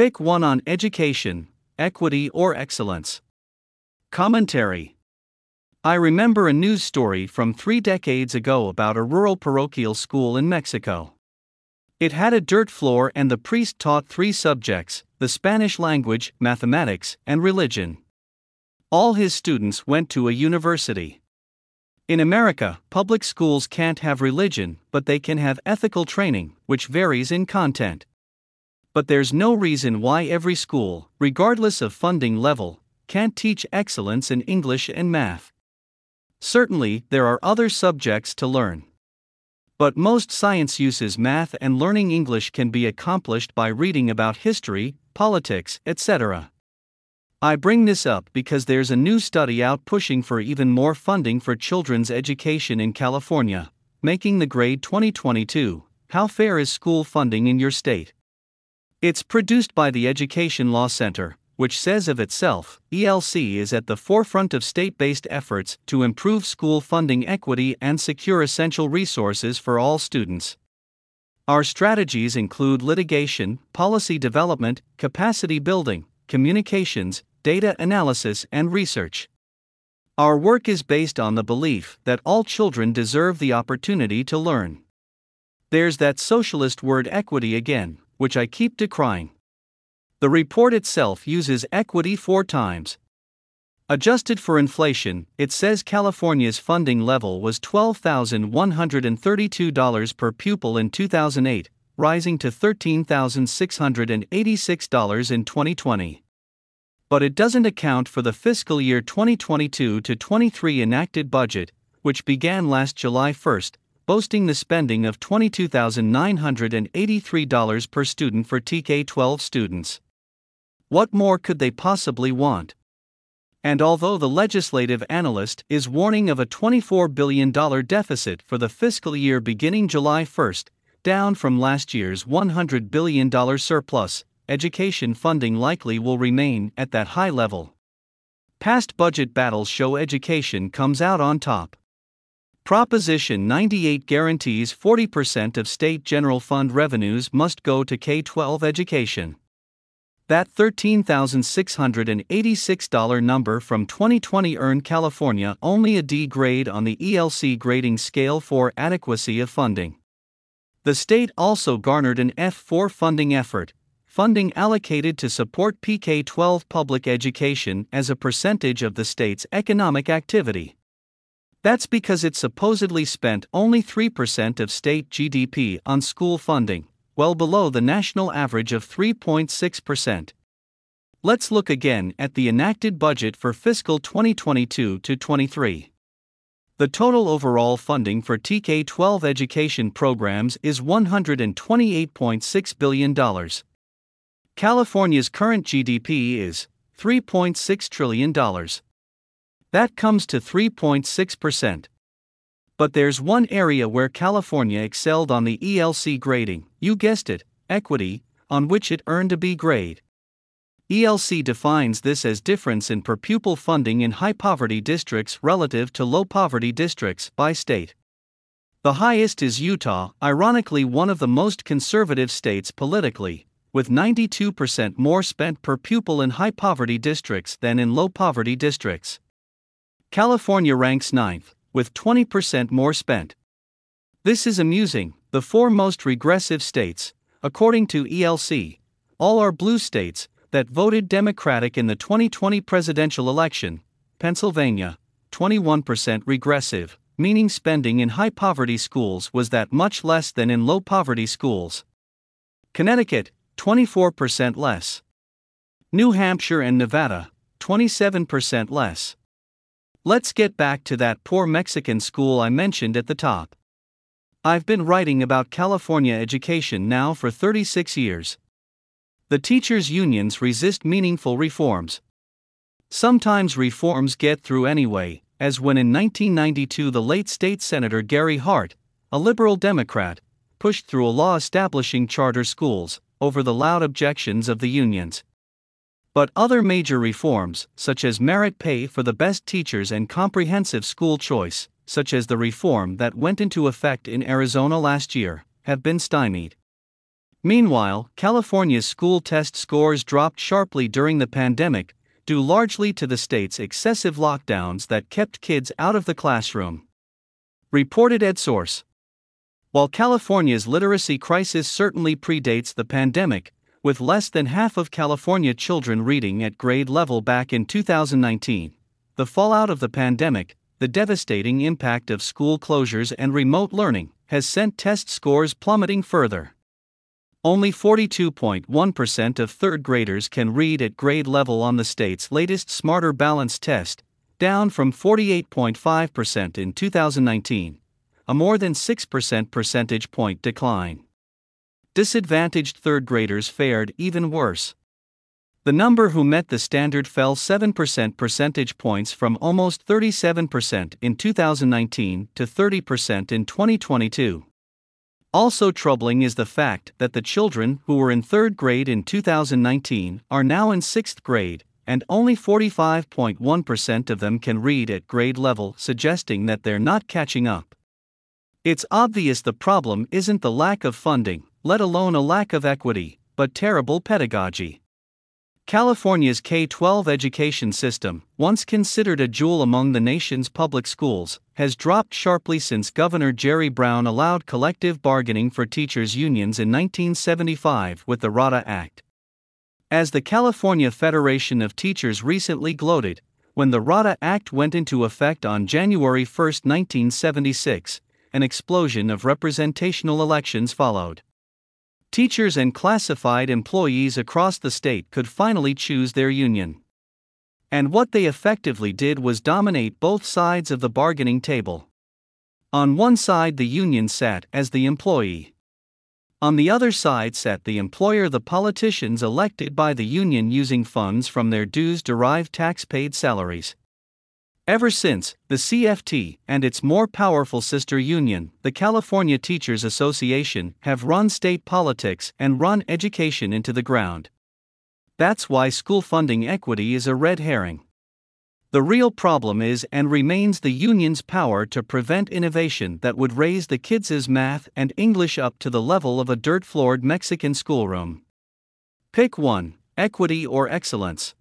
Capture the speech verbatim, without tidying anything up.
Pick one on education, equity, or excellence. Commentary. I remember a news story from three decades ago about a rural parochial school in Mexico. It had a dirt floor and the priest taught three subjects: the Spanish language, mathematics, and religion. All his students went to a university. In America, public schools can't have religion, but they can have ethical training, which varies in content. But there's no reason why every school, regardless of funding level, can't teach excellence in English and math. Certainly, there are other subjects to learn. But most science uses math, and learning English can be accomplished by reading about history, politics, et cetera. I bring this up because there's a new study out pushing for even more funding for children's education in California, making the grade twenty twenty-two. How fair is school funding in your state? It's produced by the Education Law Center, which says of itself, E L C is at the forefront of state-based efforts to improve school funding equity and secure essential resources for all students. Our strategies include litigation, policy development, capacity building, communications, data analysis, and research. Our work is based on the belief that all children deserve the opportunity to learn. There's that socialist word equity again, which I keep decrying. The report itself uses equity four times. Adjusted for inflation, it says California's funding level was twelve thousand one hundred thirty-two dollars per pupil in two thousand eight, rising to thirteen thousand six hundred eighty-six dollars in twenty twenty. But it doesn't account for the fiscal year twenty twenty-two to twenty-three enacted budget, which began last July first, boasting the spending of twenty-two thousand nine hundred eighty-three dollars per student for T K twelve students. What more could they possibly want? And although the legislative analyst is warning of a twenty-four billion dollars deficit for the fiscal year beginning July first, down from last year's one hundred billion dollars surplus, education funding likely will remain at that high level. Past budget battles show education comes out on top. Proposition ninety-eight guarantees forty percent of state general fund revenues must go to K twelve education. That thirteen thousand six hundred eighty-six dollars number from twenty twenty earned California only a D grade on the E L C grading scale for adequacy of funding. The state also garnered an F for funding effort, funding allocated to support P K twelve public education as a percentage of the state's economic activity. That's because it supposedly spent only three percent of state G D P on school funding, well below the national average of three point six percent. Let's look again at the enacted budget for fiscal twenty twenty-two to twenty-three. The total overall funding for T K twelve education programs is one hundred twenty-eight point six billion dollars. California's current G D P is three point six trillion dollars. That comes to three point six percent. But there's one area where California excelled on the E L C grading, you guessed it, equity, on which it earned a B grade. E L C defines this as difference in per pupil funding in high poverty districts relative to low poverty districts by state. The highest is Utah, ironically one of the most conservative states politically, with ninety-two percent more spent per pupil in high poverty districts than in low poverty districts. California ranks ninth, with twenty percent more spent. This is amusing. The four most regressive states, according to E L C, all are blue states that voted Democratic in the twenty twenty presidential election. Pennsylvania, twenty-one percent regressive, meaning spending in high poverty schools was that much less than in low poverty schools. Connecticut, twenty-four percent less. New Hampshire and Nevada, twenty-seven percent less. Let's get back to that poor Mexican school I mentioned at the top. I've been writing about California education now for thirty-six years. The teachers' unions resist meaningful reforms. Sometimes reforms get through anyway, as when in nineteen ninety-two the late state senator Gary Hart, a liberal Democrat, pushed through a law establishing charter schools, over the loud objections of the unions. But other major reforms, such as merit pay for the best teachers and comprehensive school choice, such as the reform that went into effect in Arizona last year, have been stymied. Meanwhile, California's school test scores dropped sharply during the pandemic, due largely to the state's excessive lockdowns that kept kids out of the classroom. Reported EdSource. While California's literacy crisis certainly predates the pandemic, with less than half of California children reading at grade level back in two thousand nineteen, the fallout of the pandemic, the devastating impact of school closures and remote learning, has sent test scores plummeting further. Only forty-two point one percent of third graders can read at grade level on the state's latest Smarter Balance test, down from forty-eight point five percent in two thousand nineteen, a more than six percent percentage point decline. Disadvantaged third graders fared even worse. The number who met the standard fell seven percent percentage points from almost thirty-seven percent in two thousand nineteen to thirty percent in twenty twenty-two. Also troubling is the fact that the children who were in third grade in two thousand nineteen are now in sixth grade, and only forty-five point one percent of them can read at grade level, suggesting that they're not catching up. It's obvious the problem isn't the lack of funding, let alone a lack of equity, but terrible pedagogy. California's K twelve education system, once considered a jewel among the nation's public schools, has dropped sharply since Governor Jerry Brown allowed collective bargaining for teachers' unions in nineteen seventy-five with the RADA Act. As the California Federation of Teachers recently gloated, when the RADA Act went into effect on January first, nineteen seventy-six, an explosion of representational elections followed. Teachers and classified employees across the state could finally choose their union. And what they effectively did was dominate both sides of the bargaining table. On one side, the union sat as the employee. On the other side sat the employer, the politicians elected by the union using funds from their dues-derived tax-paid salaries. Ever since, the C F T and its more powerful sister union, the California Teachers Association, have run state politics and run education into the ground. That's why school funding equity is a red herring. The real problem is and remains the union's power to prevent innovation that would raise the kids' math and English up to the level of a dirt-floored Mexican schoolroom. Pick one, equity or excellence.